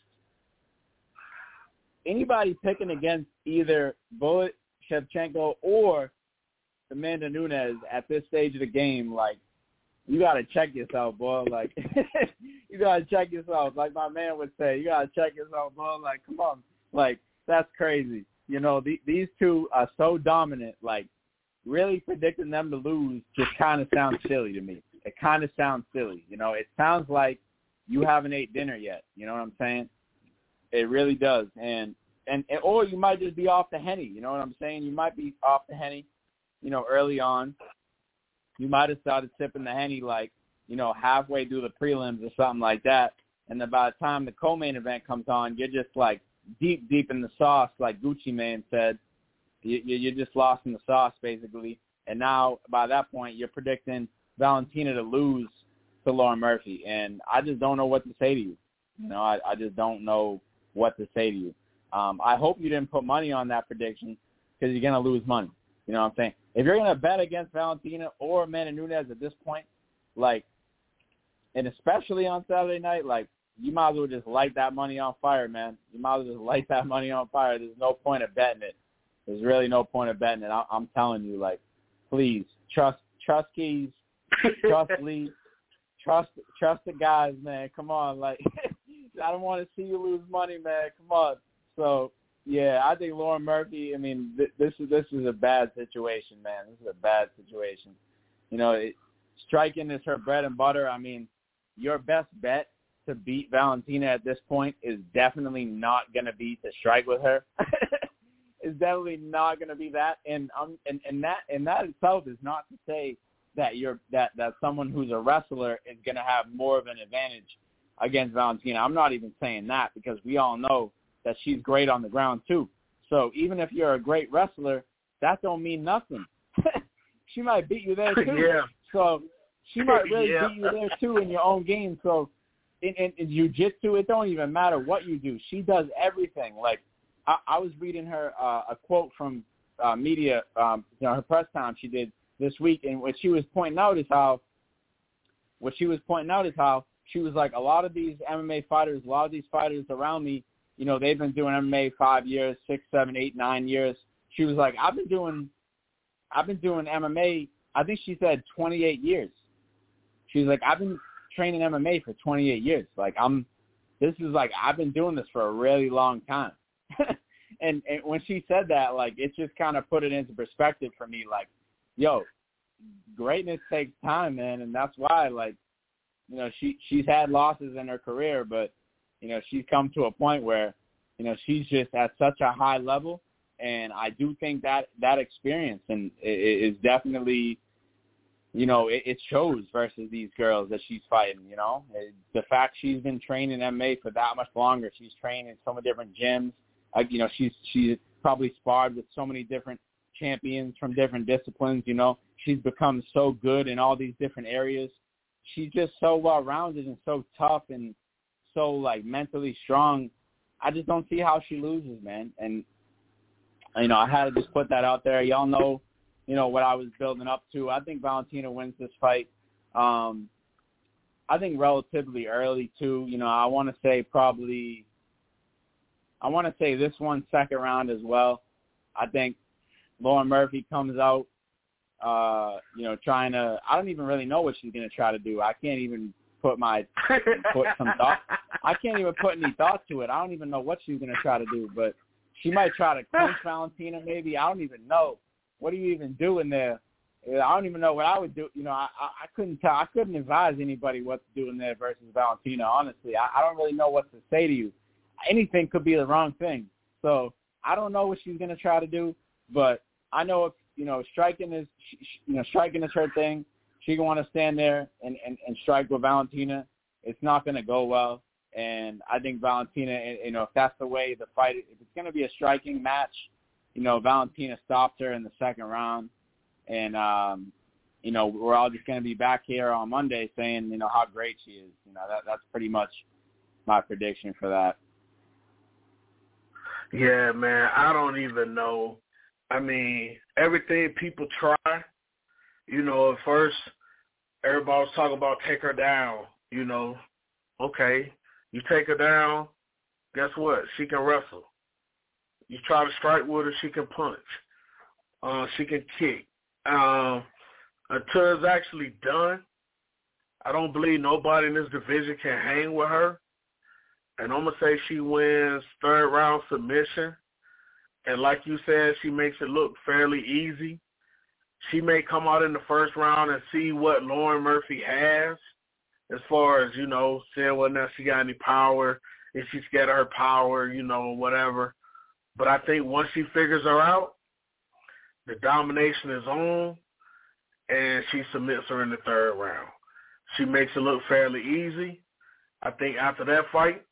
anybody picking against either Bullet, Shevchenko, or Amanda Nunes at this stage of the game, like, you got to check yourself, boy. Like, you got to check yourself. Like my man would say, you got to check yourself, boy. Like, come on. Like, that's crazy. You know, these two are so dominant. Like, really predicting them to lose just kind of sounds silly to me. It kind of sounds silly. You know, it sounds like you haven't ate dinner yet. You know what I'm saying? It really does. And or you might just be off the Henny. You know what I'm saying? You might be off the Henny, you know, early on. You might have started sipping the Henny, like, you know, halfway through the prelims or something like that. And then by the time the co-main event comes on, you're just, like, deep in the sauce, like Gucci Mane said. You're just lost in the sauce, basically. And now, by that point, you're predicting Valentina to lose to Lauren Murphy. And I just don't know what to say to you. You know, I just don't know what to say to you. I hope you didn't put money on that prediction because you're going to lose money. You know what I'm saying? If you're going to bet against Valentina or Amanda Nunes at this point, like, and especially on Saturday night, like, you might as well just light that money on fire, man. You might as well just light that money on fire. There's no point of betting it. There's really no point of betting it. I'm telling you, like, please, trust Keys, trust Lee, trust the guys, man. Come on, like, I don't want to see you lose money, man. Come on. So, yeah, I think Lauren Murphy, I mean, this is a bad situation, man. This is a bad situation. You know, striking is her bread and butter. I mean, your best bet to beat Valentina at this point is definitely not going to be to strike with her. It's definitely not going to be that. And that itself is not to say that that someone who's a wrestler is going to have more of an advantage against Valentina. I'm not even saying that because we all know that she's great on the ground too. So even if you're a great wrestler, that don't mean nothing. She might beat you there too. Yeah. So she might really beat you there too in your own game. So in jiu-jitsu, it don't even matter what you do. She does everything. Like, I was reading her a quote from media, her press time she did this week, and what she was pointing out is how she was like, a lot of these MMA fighters, a lot of these fighters around me, you know, they've been doing MMA 5 years, 6, 7, 8, 9 years. She was like, I've been doing MMA, I think she said 28 years. She was like, I've been training MMA for 28 years. Like, I've been doing this for a really long time. and when she said that, like, it just kind of put it into perspective for me. Like, yo, greatness takes time, man. And that's why, like, you know, she's had losses in her career, but, you know, she's come to a point where, you know, she's just at such a high level. And I do think that experience and is definitely, you know, it shows versus these girls that she's fighting, you know. The fact she's been training MMA for that much longer, she's trained in so many different gyms. You know, she's probably sparred with so many different champions from different disciplines, you know. She's become so good in all these different areas. She's just so well-rounded and so tough and so, like, mentally strong. I just don't see how she loses, man. And, you know, I had to just put that out there. Y'all know, you know, what I was building up to. I think Valentina wins this fight. I think relatively early, too. You know, I want to say this one second round as well. I think Lauren Murphy comes out, you know, trying to – I don't even really know what she's going to try to do. I can't even put some thought. I can't even put any thought to it. I don't even know what she's going to try to do. But she might try to clinch Valentina maybe. I don't even know. What do you even do in there? I don't even know what I would do. You know, I couldn't tell. I couldn't advise anybody what to do in there versus Valentina, honestly. I don't really know what to say to you. Anything could be the wrong thing. So I don't know what she's going to try to do, but I know if, you know, striking is her thing. She can want to stand there and strike with Valentina. It's not going to go well. And I think Valentina, you know, if that's the way the fight, if it's going to be a striking match, you know, Valentina stopped her in the second round. And we're all just going to be back here on Monday saying, how great she is. That's pretty much my prediction for that. Yeah, man, I don't even know. I mean, everything people try, at first everybody was talking about take her down, Okay, you take her down, guess what? She can wrestle. You try to strike with her, she can punch. She can kick. Until it's actually done, I don't believe nobody in this division can hang with her. And I'm going to say she wins third round submission. And like you said, she makes it look fairly easy. She may come out in the first round and see what Lauren Murphy has as far as, seeing whether or not she got any power, if she's scared of her power, whatever. But I think once she figures her out, the domination is on, and she submits her in the third round. She makes it look fairly easy. I think after that fight,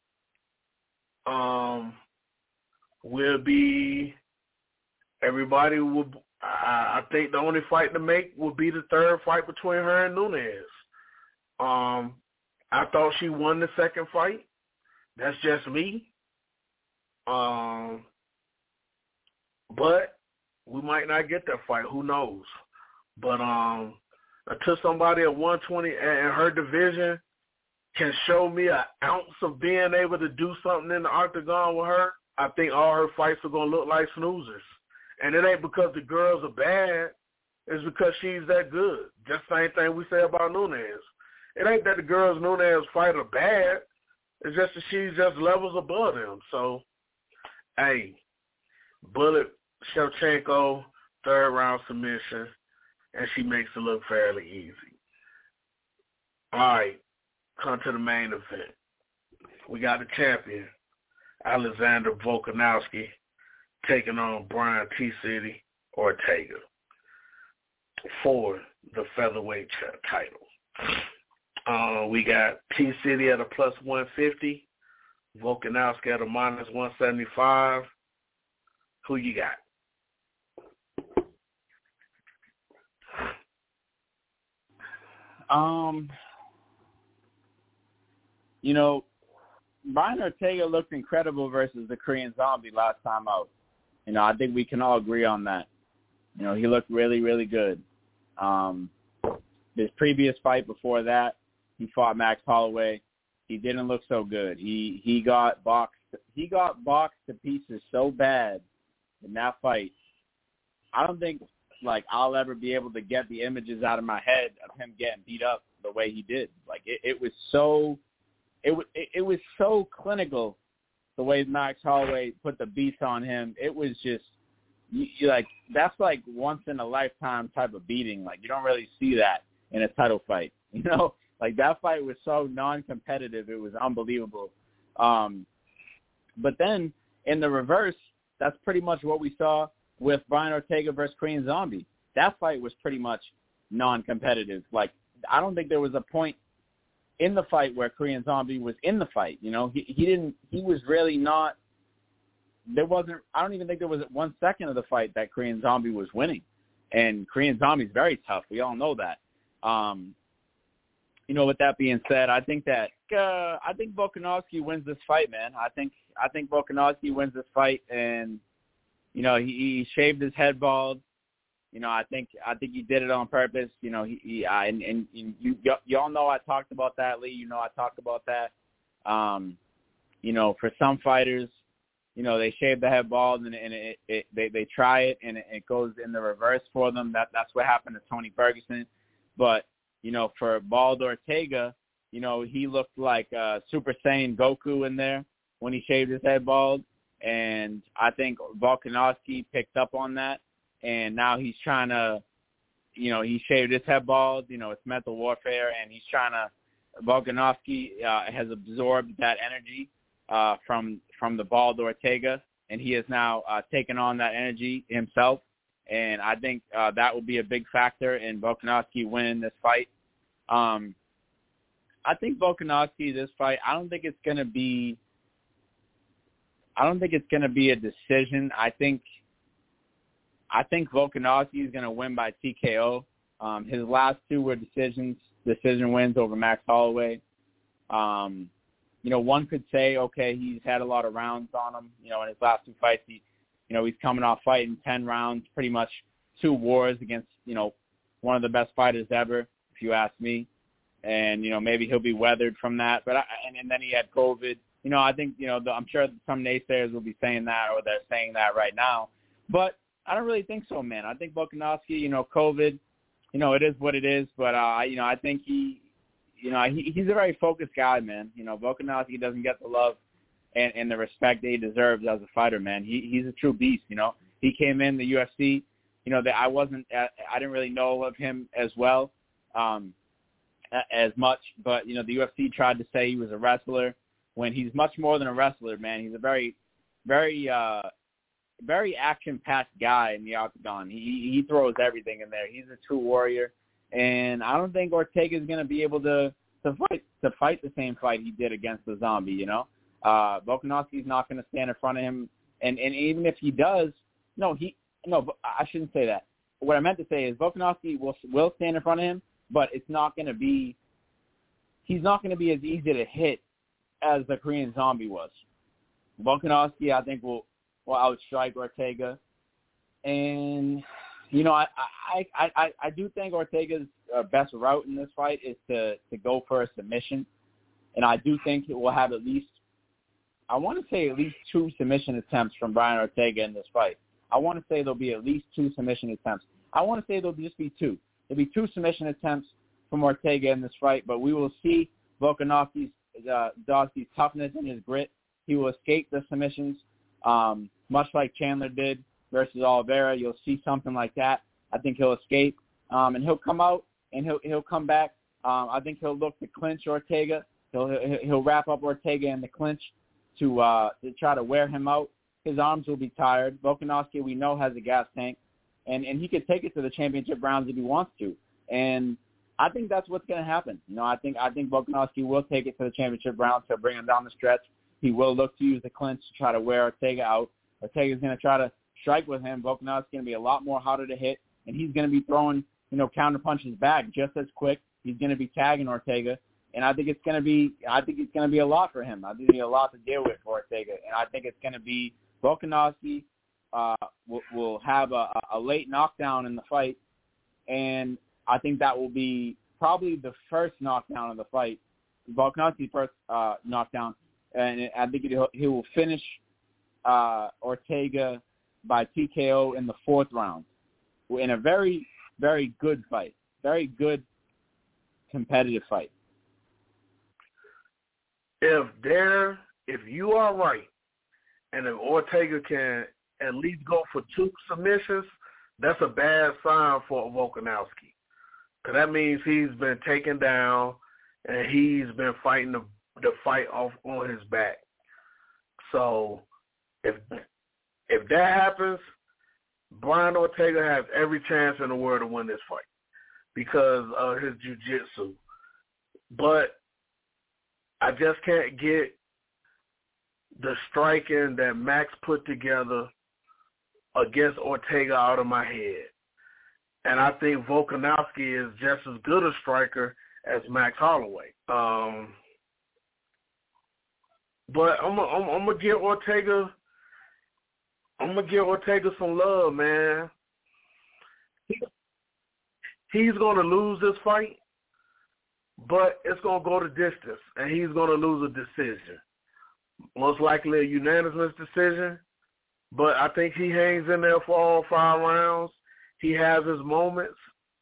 I think the only fight to make will be the third fight between her and Nunes. I thought she won the second fight. That's just me. But we might not get that fight. Who knows? But until somebody at 120 in her division can show me an ounce of being able to do something in the octagon with her, I think all her fights are going to look like snoozers. And it ain't because the girls are bad. It's because she's that good. Just the same thing we say about Nunes. It ain't that the girls Nunes fight are bad. It's just that she's just levels above them. So, hey, Bullet Shevchenko, third round submission, and she makes it look fairly easy. All right, come to the main event. We got the champion, Alexander Volkanovski, taking on Brian T-City Ortega for the featherweight title. We got T-City at a plus 150, Volkanovski at a minus 175. Who you got? Brian Ortega looked incredible versus the Korean Zombie last time out. I think we can all agree on that. He looked really, really good. His previous fight before that, he fought Max Holloway. He didn't look so good. He got boxed. He got boxed to pieces so bad in that fight. I don't think I'll ever be able to get the images out of my head of him getting beat up the way he did. It was so clinical the way Max Holloway put the beast on him. It was just that's once in a lifetime type of beating. You don't really see that in a title fight. That fight was so non-competitive. It was unbelievable. But then in the reverse, that's pretty much what we saw with Brian Ortega versus Korean Zombie. That fight was pretty much non-competitive. I don't think there was a point in the fight where Korean Zombie was in the fight. He was really not. I don't even think there was 1 second of the fight that Korean Zombie was winning. And Korean Zombie's very tough. We all know that. With that being said, I think Volkanovski wins this fight, man. I think Volkanovski wins this fight, and he shaved his head bald. I think he did it on purpose. You all know I talked about that, Lee. I talked about that. For some fighters, they shave the head bald and they try it and it goes in the reverse for them. That's what happened to Tony Ferguson. But for bald Ortega, he looked like Super Saiyan Goku in there when he shaved his head bald. And I think Volkanovski picked up on that. And now he's trying to, he shaved his head bald. It's mental warfare. And he's trying to, Volkanovski has absorbed that energy from the bald Ortega. And he has now taken on that energy himself. And I think that will be a big factor in Volkanovski winning this fight. I think Volkanovski, this fight, I don't think it's going to be a decision. I think Volkanovski is going to win by TKO. His last two were decision wins over Max Holloway. One could say, okay, he's had a lot of rounds on him. In his last two fights, he's coming off fighting 10 rounds, pretty much 2 wars against, one of the best fighters ever, if you ask me. And, maybe he'll be weathered from that. But and then he had COVID. I think, I'm sure some naysayers will be saying that, or they're saying that right now. But I don't really think so, man. I think Volkanovski, COVID, it is what it is. But, I think he's a very focused guy, man. Volkanovski doesn't get the love and the respect that he deserves as a fighter, man. He's a true beast, He came in the UFC, that I didn't really know of him as well as much. But, the UFC tried to say he was a wrestler when he's much more than a wrestler, man. He's a very, very, very action-packed guy in the octagon. He throws everything in there. He's a true warrior. And I don't think Ortega is going to be able to fight the same fight he did against the Zombie, Volkanovski's not going to stand in front of him. And even if he does, I shouldn't say that. What I meant to say is Volkanovski will stand in front of him, but he's not going to be as easy to hit as the Korean Zombie was. Volkanovski, I think, will outstrike Ortega. And, I do think Ortega's best route in this fight is to go for a submission. And I do think it will have at least 2 submission attempts from Brian Ortega in this fight. I want to say there'll be at least 2 submission attempts. I want to say there'll just be 2. There'll be 2 submission attempts from Ortega in this fight, but we will see Volkanovski's toughness and his grit. He will escape the submissions, much like Chandler did versus Oliveira. You'll see something like that. I think he'll escape, and he'll come out and he'll come back. I think he'll look to clinch Ortega. He'll wrap up Ortega in the clinch to try to wear him out. His arms will be tired. Volkanovski, we know, has a gas tank, and he could take it to the championship rounds if he wants to. And I think that's what's going to happen. I think Volkanovski will take it to the championship rounds to bring him down the stretch. He will look to use the clinch to try to wear Ortega out. Ortega's going to try to strike with him. Volkanovski's going to be a lot more harder to hit, and he's going to be throwing, counter punches back just as quick. He's going to be tagging Ortega, and I think it's going to be a lot for him. I think there's a lot to deal with for Ortega, and I think it's going to be Volkanovski will have a late knockdown in the fight, and I think that will be probably the first knockdown of the fight, Volkanovski's first knockdown, and I think he will finish Ortega by TKO in the 4th round in a very, very good fight, very good competitive fight. If you are right, and if Ortega can at least go for 2 submissions, that's a bad sign for Volkanovski. Because that means he's been taken down and he's been fighting the fight off on his back. So if that happens, Brian Ortega has every chance in the world to win this fight because of his jiu-jitsu. But I just can't get the striking that Max put together against Ortega out of my head. And I think Volkanovski is just as good a striker as Max Holloway. But I'm gonna give Ortega. I'm gonna give Ortega some love, man. He's gonna lose this fight, but it's gonna go the distance, and he's gonna lose a decision. Most likely a unanimous decision, but I think he hangs in there for all 5 rounds. He has his moments.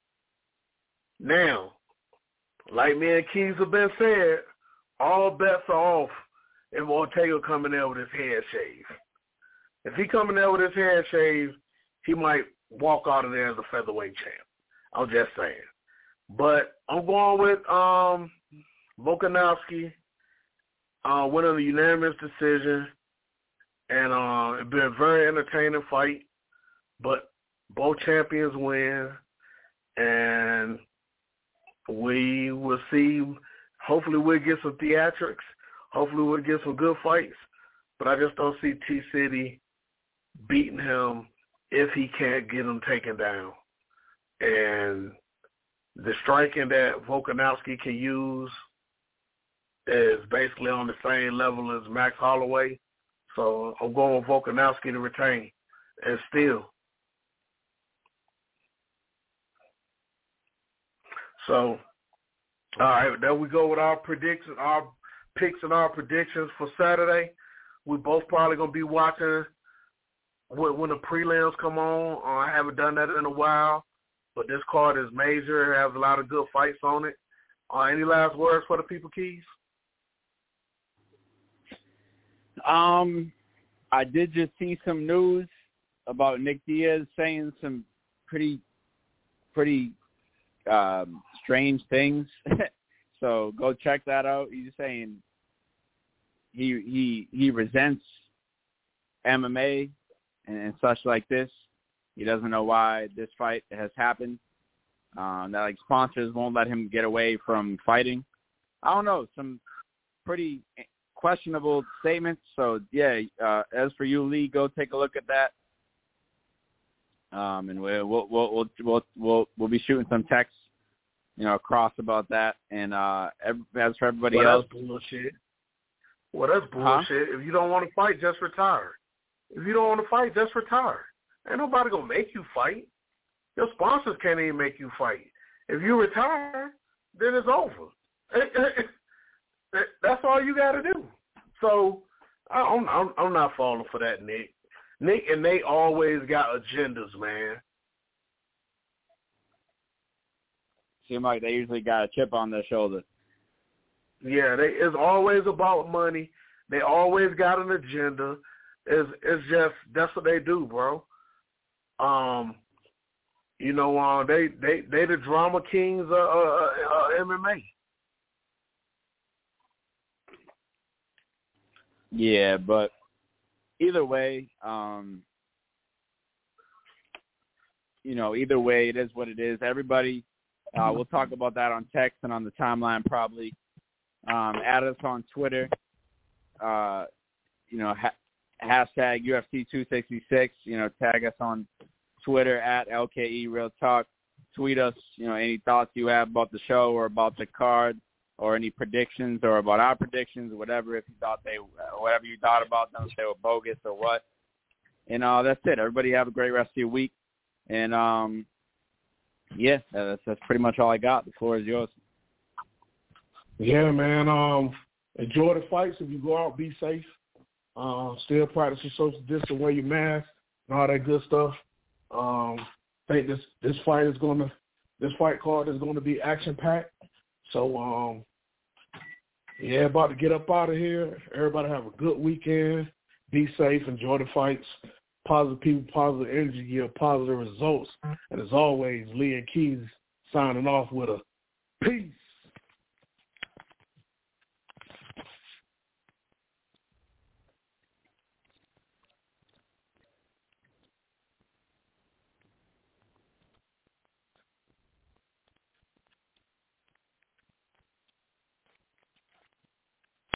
Now, like me and Keys have been said, all bets are off if Ortega coming there with his head shaved. If he coming there with his head shaved, he might walk out of there as a featherweight champ. I'm just saying. But I'm going with Volkanovski winning the unanimous decision. And it's been a very entertaining fight. But both champions win. And we will see. Hopefully we'll get some theatrics. Hopefully we'll get some good fights. But I just don't see T-City beating him if he can't get him taken down. And the striking that Volkanovski can use is basically on the same level as Max Holloway. So I'm going with Volkanovski to retain and steal. So, all right, there we go with our predictions, our picks and our predictions for Saturday. We both probably going to be watching when the prelims come on. I haven't done that in a while, but this card is major. It has a lot of good fights on it. Any last words for the people, Keys? I did just see some news about Nick Diaz saying some pretty strange things. So go check that out. He's saying he resents MMA and such like this. He doesn't know why this fight has happened. That like sponsors won't let him get away from fighting. I don't know, some pretty questionable statements. So yeah, as for you, Lee, go take a look at that. And we'll be shooting some texts, across about that. And as for everybody else, that's bullshit. Well, that's bullshit. If you don't want to fight, just retire. If you don't want to fight, just retire. Ain't nobody gonna make you fight. Your sponsors can't even make you fight. If you retire, then it's over. That's all you got to do. So I'm not falling for that, Nick. Nick and Nate always got agendas, man. Seem like they usually got a chip on their shoulder. Yeah, it's always about money. They always got an agenda. It's just that's what they do, bro. They the drama kings of MMA. Yeah, but either way, either way, it is what it is. Everybody, we'll talk about that on text and on the timeline probably. Add us on Twitter, hashtag UFC266, tag us on Twitter at LKE Real Talk. Tweet us, any thoughts you have about the show or about the card or any predictions or about our predictions, whatever, whatever you thought about them, if they were bogus or what. And that's it. Everybody have a great rest of your week. And, that's pretty much all I got. The floor is yours. Yeah, man. Enjoy the fights. If you go out, be safe. Still practice your social distance, wear your mask, and all that good stuff. I think this fight card is gonna be action packed. So about to get up out of here. Everybody have a good weekend. Be safe. Enjoy the fights. Positive people, positive energy, give positive results. And as always, Lee and Keys signing off with a peace.